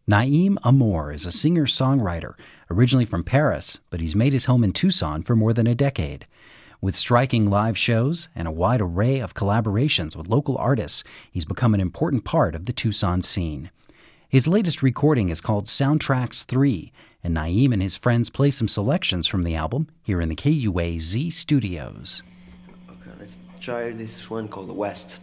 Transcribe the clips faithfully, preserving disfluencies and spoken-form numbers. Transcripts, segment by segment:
Naïm Amour is a singer-songwriter, originally from Paris, but he's made his home in Tucson for more than a decade. With striking live shows and a wide array of collaborations with local artists, he's become an important part of the Tucson scene. His latest recording is called Soundtracks three, and Naïm and his friends play some selections from the album here in the K U A Z studios. Okay, let's try this one called The West.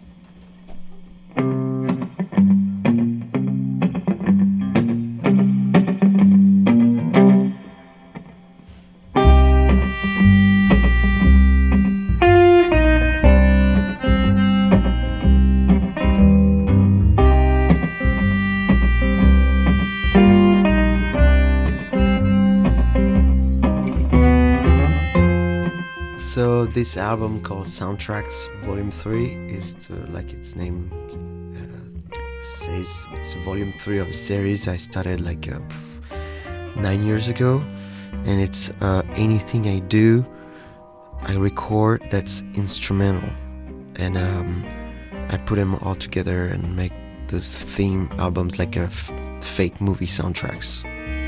So this album called Soundtracks Volume three is, to, like its name uh, says, it's Volume three of a series I started like uh, nine years ago. And it's uh, anything I do, I record that's instrumental. And um, I put them all together and make those theme albums like a f- fake movie soundtracks.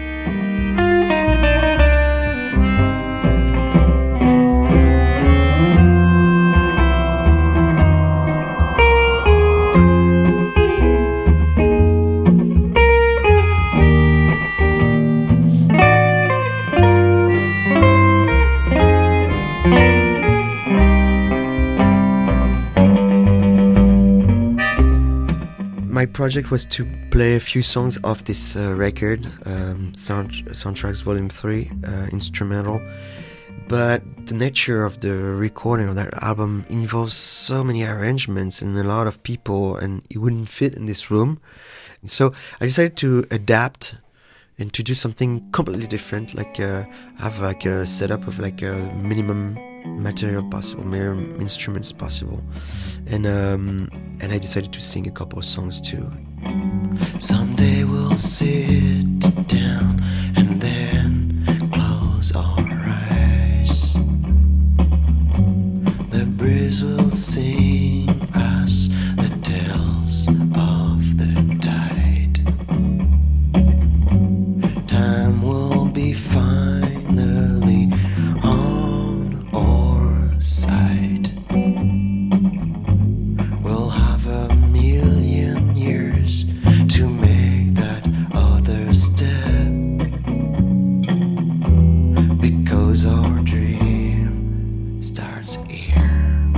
My project was to play a few songs off this uh, record, um, sound, Soundtracks Volume three, uh, instrumental. But the nature of the recording of that album involves so many arrangements and a lot of people, and it wouldn't fit in this room. So I decided to adapt and to do something completely different, like uh, have like a setup of like a minimum material possible, minimum instruments possible. And um, and I decided to sing a couple of songs too. Someday we'll sit down and then close our eyes. The breeze will sing us the tales of the tide. Time will be finally on our side. We'll have a million years to make that other step, because our dream starts here.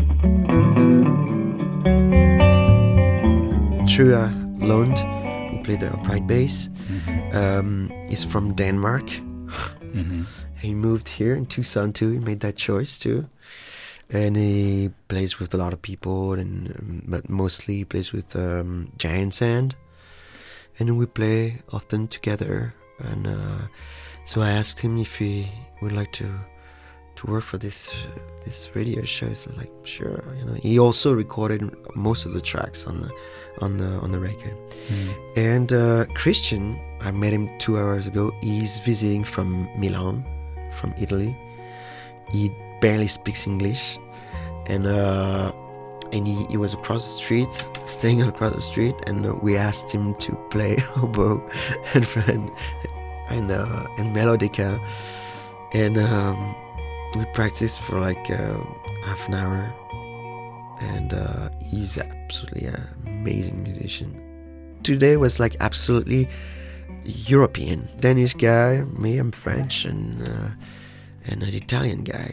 Trua Lund, who played the upright bass, mm-hmm. um, is from Denmark. Mm-hmm. He moved here in Tucson too. He made that choice too. And he plays with a lot of people, and um, but mostly he plays with um, Giant Sand. And we play often together. And uh, so I asked him if he would like to to work for this uh, this radio show. He's like, sure. You know, he also recorded most of the tracks on the on the on the record. Mm. And uh, Christian, I met him two hours ago. He's visiting from Milan, from Italy. He barely speaks English, and uh, and he, he was across the street, staying across the street, and uh, we asked him to play oboe and and and, uh, and melodica, and um, we practiced for like uh, half an hour, and uh, he's absolutely an amazing musician. Today was like absolutely European, Danish guy, me, I'm French, and uh, and an Italian guy.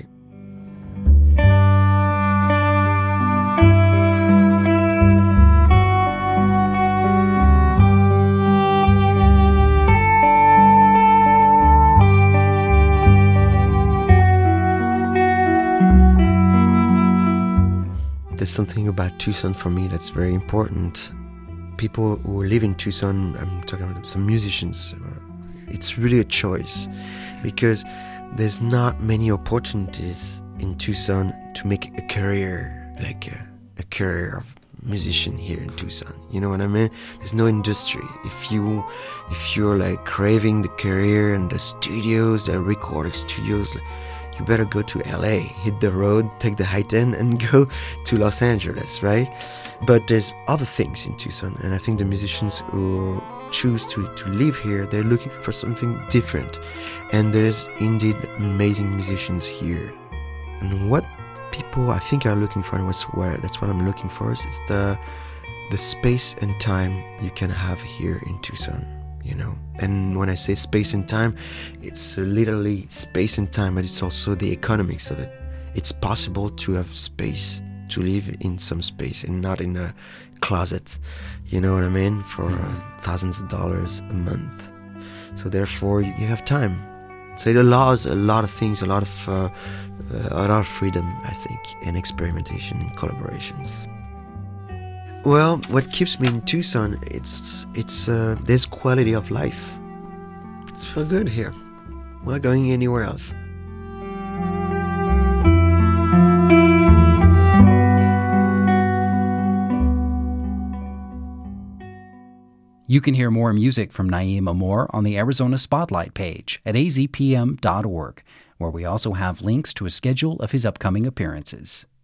There's something about Tucson for me that's very important. People who live in Tucson, I'm talking about some musicians, it's really a choice, because there's not many opportunities in Tucson to make a career, like a, a career of musician here in Tucson. You know what I mean? There's no industry. If you, if you're like craving the career and the studios, the recording studios, you better go to L A, hit the road, take the high ten, and go to Los Angeles, right? But there's other things in Tucson, and I think the musicians who choose to, to live here, they're looking for something different. And there's indeed amazing musicians here. And what people I think are looking for, and what's where that's what I'm looking for, is it's the the space and time you can have here in Tucson, you know. And when I say space and time, it's literally space and time, but it's also the economics of it. It's possible to have space, to live in some space and not in a closet, you know what I mean, for uh, thousands of dollars a month. So therefore you have time. So it allows a lot of things, a lot of uh, a lot of freedom, I think, and experimentation and collaborations. Well, what keeps me in Tucson, it's it's uh, this quality of life. It's feel good here. I'm not going anywhere else. You can hear more music from Naim Amour on the Arizona Spotlight page at a z p m dot org, where we also have links to a schedule of his upcoming appearances.